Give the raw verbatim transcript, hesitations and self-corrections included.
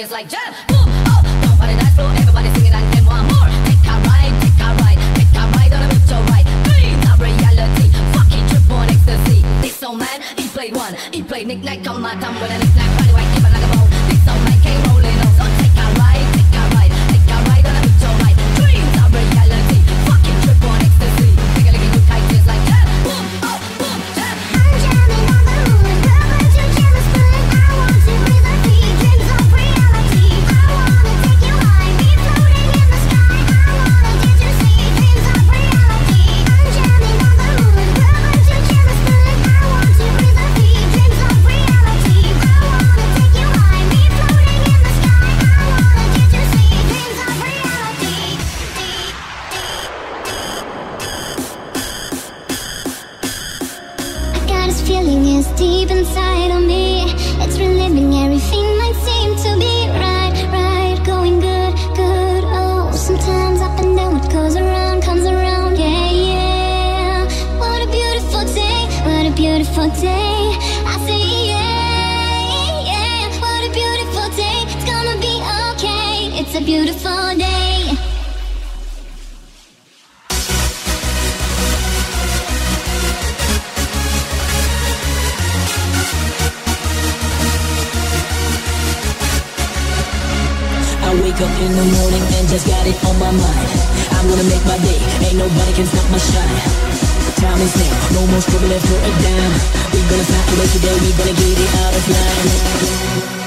just like jump, boom, oh, don't party dance floor, everybody sing it and then one more. Take a ride, take a ride, take a ride on a virtual ride. Dreams are reality, fucking trip on ecstasy. This old man, he played one, he played knick-knack on my tongue with a knick-knack, right away, keep it like a bone. This old man came rolling on, so take a ride, take a ride, take a ride on a virtual ride. Dreams are reality, fucking trip on ecstasy. Take a look at you tight, just like jump, boom, oh, boom, jump. I'm jamming on the moon, girl, but you jealous, but I want to breathe the beat. Dreams of reality, I wanna take you high, be floating in the sky. I wanna get you see dreams of reality. I'm jamming on the moon, girl, but you jealous, but I want to breathe the beat. Dreams of reality, I wanna take you high, be floating in the sky. I wanna get you see dreams of reality. I got this feeling, it's deep inside of me. It's reliving everything might seem to be right, right, going good, good. Oh, sometimes up and down, what goes around comes around. Yeah, yeah. What a beautiful day, what a beautiful day. I say yeah, yeah. What a beautiful day. It's gonna be okay. It's a beautiful day. I wake up in the morning and just got it on my mind. I'm gonna make my day, ain't nobody can stop my shine. Time is now, no more struggling for a dime. We gonna fly away today, we gonna get it out of line.